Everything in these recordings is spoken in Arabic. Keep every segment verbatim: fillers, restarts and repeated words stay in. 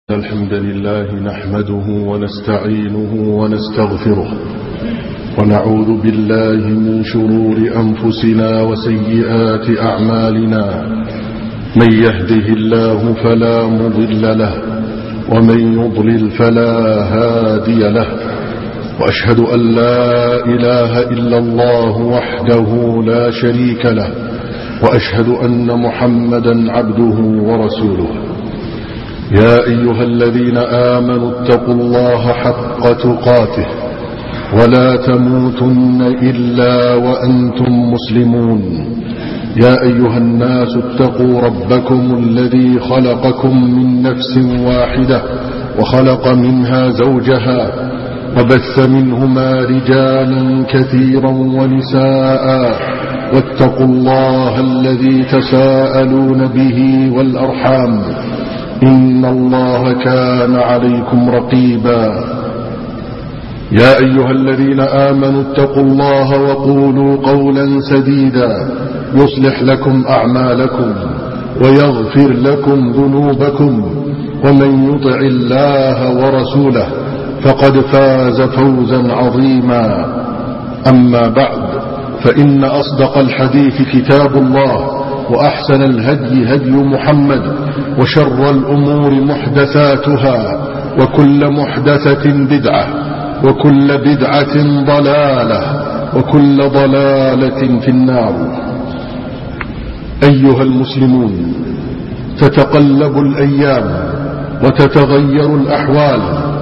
الحمد لله نحمده ونستعينه ونستغفره ونعوذ بالله من شرور أنفسنا وسيئات أعمالنا. من يهده الله فلا مضل له ومن يضلل فلا هادي له، وأشهد أن لا إله إلا الله وحده لا شريك له، وأشهد أن محمدا عبده ورسوله. يا أيها الذين آمنوا اتقوا الله حق تقاته ولا تموتن إلا وأنتم مسلمون. يا أيها الناس اتقوا ربكم الذي خلقكم من نفس واحدة وخلق منها زوجها وبث منهما رجالا كثيرا ونساء، واتقوا الله الذي تساءلون به والأرحام، إن الله كان عليكم رقيبا. يا أيها الذين آمنوا اتقوا الله وقولوا قولا سديدا يصلح لكم أعمالكم ويغفر لكم ذنوبكم، ومن يطع الله ورسوله فقد فاز فوزا عظيما. أما بعد، فإن أصدق الحديث كتاب الله، وأحسن الهدي هدي محمد، وشر الأمور محدثاتها، وكل محدثة بدعة، وكل بدعة ضلالة، وكل ضلالة في النار. أيها المسلمون، تتقلب الأيام وتتغير الأحوال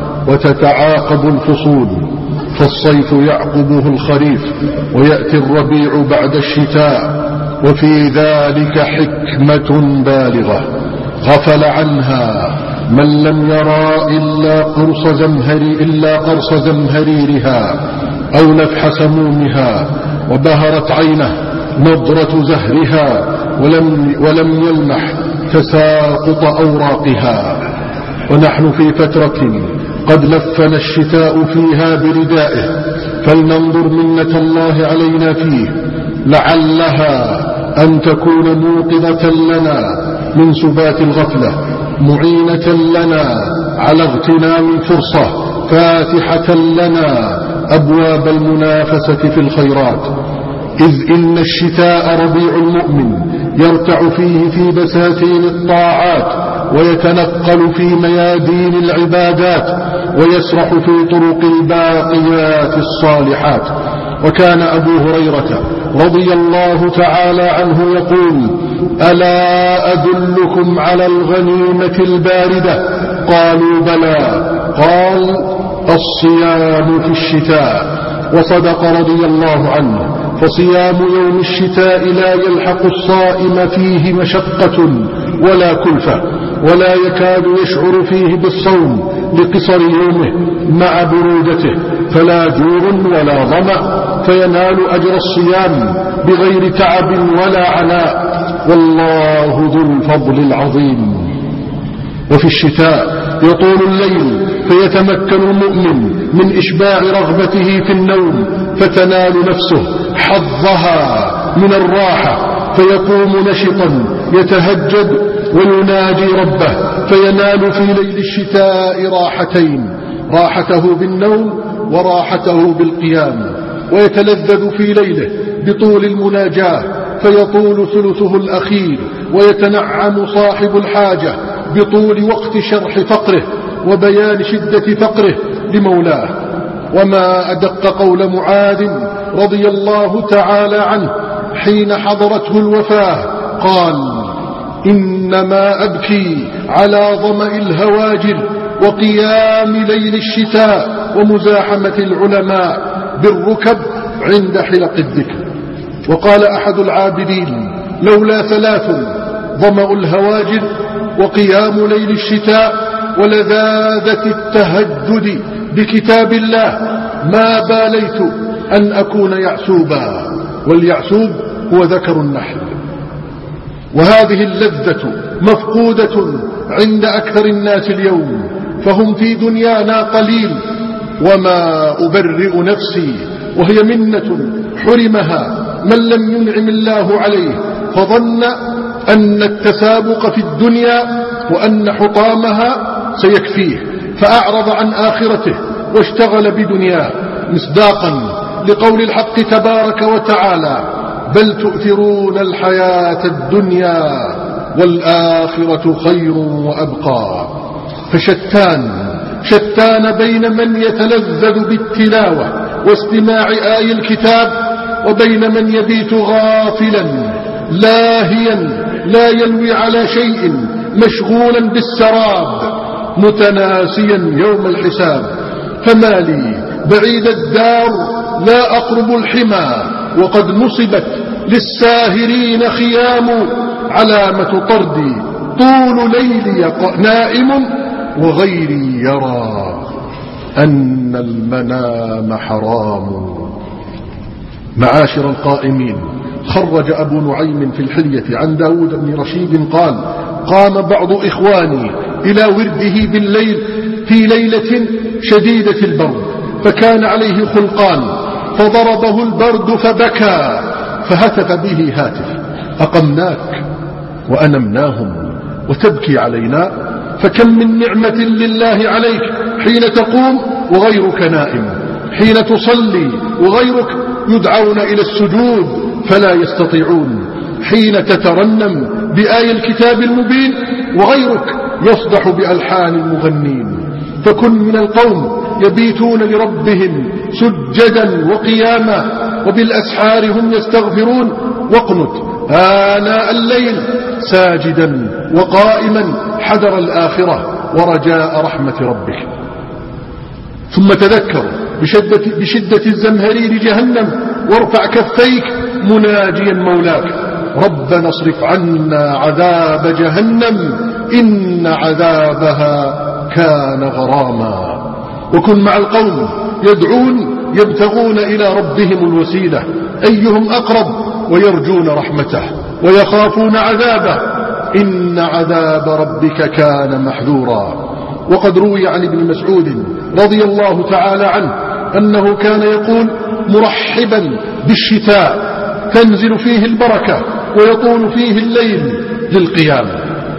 وتتعاقب الفصول، فالصيف يعقبه الخريف ويأتي الربيع بعد الشتاء، وفي ذلك حكمة بالغة غفل عنها من لم يرى إلا قرص زمهري إلا قرص زمهريرها أو نفح سمومها، وبهرت عينه نضرة زهرها ولم, ولم يلمح تساقط أوراقها. ونحن في فترة قد لفنا الشتاء فيها بردائه، فلننظر منة الله علينا فيه، لعلها أن تكون موقظة لنا من سبات الغفلة، معينة لنا على اغتنام الفرصة، فاتحة لنا أبواب المنافسة في الخيرات. إذ إن الشتاء ربيع المؤمن يرتع فيه في بساتين الطاعات، ويتنقل في ميادين العبادات، ويسرح في طرق الباقيات الصالحات. وكان أبو هريرة رضي الله تعالى عنه يقول: ألا أدلكم على الغنيمة الباردة؟ قالوا بلى. قال: الصيام في الشتاء. وصدق رضي الله عنه، فصيام يوم الشتاء لا يلحق الصائم فيه مشقة ولا كلفة، ولا يكاد يشعر فيه بالصوم لقصر يومه مع برودته، فلا جوع ولا ظمأ، فينال أجر الصيام بغير تعب ولا عناء، والله ذو الفضل العظيم. وفي الشتاء يطول الليل، فيتمكن المؤمن من إشباع رغبته في النوم، فتنال نفسه حظها من الراحة، فيقوم نشطا يتهجد ويناجي ربه، فينال في ليل الشتاء راحتين: راحته بالنوم وراحته بالقيام. ويتلذذ في ليله بطول المناجاة، فيطول ثلثه الأخير، ويتنعم صاحب الحاجة بطول وقت شرح فقره وبيان شدة فقره لمولاه. وما أدق قول معاذ رضي الله تعالى عنه حين حضرته الوفاة، قال: إنما أبكي على ظمأ الهواجر وقيام ليل الشتاء ومزاحمة العلماء بالركب عند حلق الذكر. وقال أحد العابدين: لولا ثلاث: ظمأ الهواجر، وقيام ليل الشتاء، ولذاذة التهجد بكتاب الله، ما باليت أن أكون يعسوبا. واليعسوب هو ذكر النحل. وهذه اللذة مفقودة عند أكثر الناس اليوم، فهم في دنيانا قليل. وما أبرئ نفسي، وهي منة حرمها من لم ينعم الله عليه، فظن أن التسابق في الدنيا وأن حطامها سيكفيه، فأعرض عن آخرته واشتغل بدنياه، مصداقا لقول الحق تبارك وتعالى: بل تؤثرون الحياة الدنيا والآخرة خير وأبقى. فشتان شتان بين من يتلذذ بالتلاوة واستماع آي الكتاب وبين من يبيت غافلا لاهيا لا يلوي على شيء مشغولا بالسراب متناسيا يوم الحساب. فما لي بعيد الدار لا أقرب الحمى وقد نصبت للساهرين خيام. علامة طردي طول ليلي نائم وغيري يرى أن المنام حرام. معاشر القائمين، خرج أبو نعيم في الحلية عن داود بن رشيد قال: قام بعض إخواني إلى ورده بالليل في ليلة شديدة البرد، فكان عليه خلقان، فضربه البرد فبكى، فهتف به هاتف: أقمناك وأنمناهم وتبكي علينا؟ فكم من نعمة لله عليك حين تقوم وغيرك نائم، حين تصلي وغيرك يدعون إلى السجود فلا يستطيعون، حين تترنم بآي الكتاب المبين وغيرك يصدح بألحان المغنين. فكن من القوم يبيتون لربهم سجدا وقياما وبالأسحار هم يستغفرون، واقنت آناء الليل ساجدا وقائما حذر الآخرة ورجاء رحمة ربك. ثم تذكر بشدة, بشدة الزمهرير جهنم وارفع كفيك مناجيا مولاك: ربنا اصرف عنا عذاب جهنم إن عذابها كان غراما. وكن مع القوم يدعون يبتغون إلى ربهم الوسيلة أيهم أقرب، ويرجون رحمته ويخافون عذابه، إن عذاب ربك كان محذورا. وقد روي عن ابن مسعود رضي الله تعالى عنه أنه كان يقول مرحبا بالشتاء تنزل فيه البركة ويطول فيه الليل للقيام.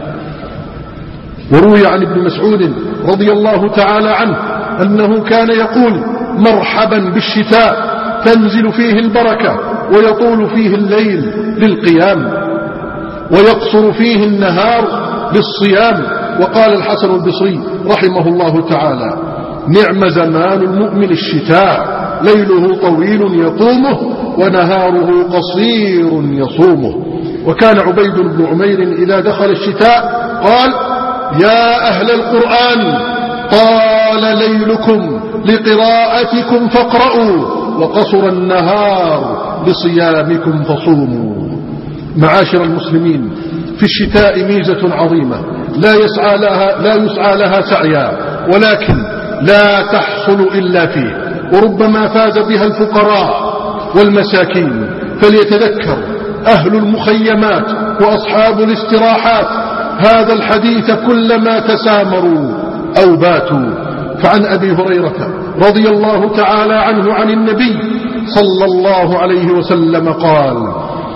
وروي عن ابن مسعود رضي الله تعالى عنه أنه كان يقول مرحبا بالشتاء تنزل فيه البركة ويطول فيه الليل للقيام ويقصر فيه النهار للصيام. وقال الحسن البصري رحمه الله تعالى: نعم زمان المؤمن الشتاء، ليله طويل يقومه ونهاره قصير يصومه. وكان عبيد بن عمير إذا دخل الشتاء قال: يا أهل القرآن طال ليلكم لقراءتكم فاقرأوا، وقصر النهار لصيامكم فصوموا. معاشر المسلمين، في الشتاء ميزة عظيمة لا يسعى لها, لا يسعى لها سعيا، ولكن لا تحصل إلا فيه، وربما فاز بها الفقراء والمساكين. فليتذكر أهل المخيمات وأصحاب الاستراحات هذا الحديث كلما تسامروا أو باتوا. فعن أبي هريرة رضي الله تعالى عنه عن النبي صلى الله عليه وسلم قال: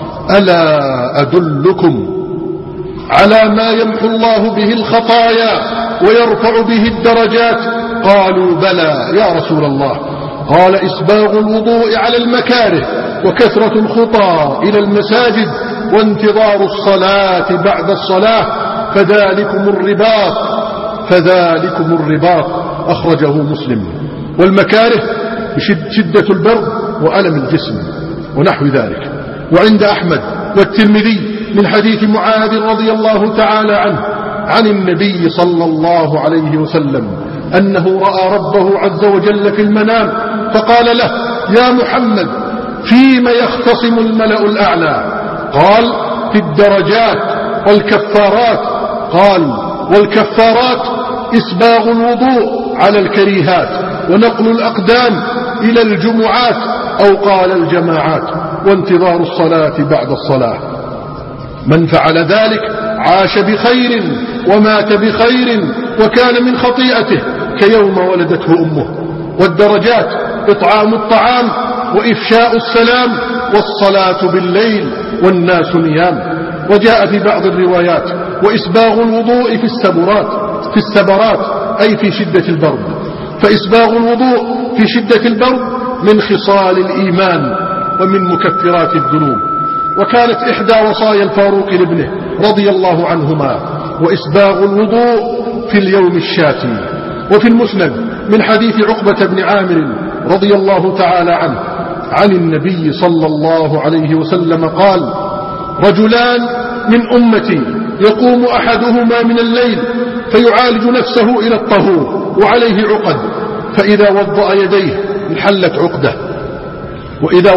ألا أدلكم على ما يمحو الله به الخطايا ويرفع به الدرجات؟ قالوا بلى يا رسول الله. قال: إسباغ الوضوء على المكاره، وكثرة الخطى إلى المساجد، وانتظار الصلاة بعد الصلاة، فذلكم الرباط فذلكم الرباط أخرجه مسلم. والمكاره بشدة البرد وألم الجسم ونحو ذلك. وعند أحمد والترمذي من حديث معاذ رضي الله تعالى عنه عن النبي صلى الله عليه وسلم أنه رأى ربه عز وجل في المنام فقال له: يا محمد، فيما يختصم الملأ الأعلى؟ قال: في الدرجات والكفارات. قال: والكفارات إسباغ الوضوء على الكريهات، ونقل الأقدام إلى الجمعات أو قال الجماعات، وانتظار الصلاة بعد الصلاة. من فعل ذلك عاش بخير ومات بخير، وكان من خطيئته كيوم ولدته أمه. والدرجات إطعام الطعام وإفشاء السلام والصلاة بالليل والناس نيام. وجاء في بعض الروايات: وإسباغ الوضوء في السبرات، في السبرات أي في شدة البرد. فإسباغ الوضوء في شدة البرد من خصال الإيمان ومن مكفرات الذنوب. وكانت إحدى وصايا الفاروق لابنه رضي الله عنهما وإسباغ الوضوء في اليوم الشاتي. وفي المسند من حديث عقبة بن عامر رضي الله تعالى عنه عن النبي صلى الله عليه وسلم قال: رجلان من أمتي يقوم أحدهما من الليل فيعالج نفسه إلى الطهور وعليه عقد، فإذا وضأ يديه انحلت عقده، وإذا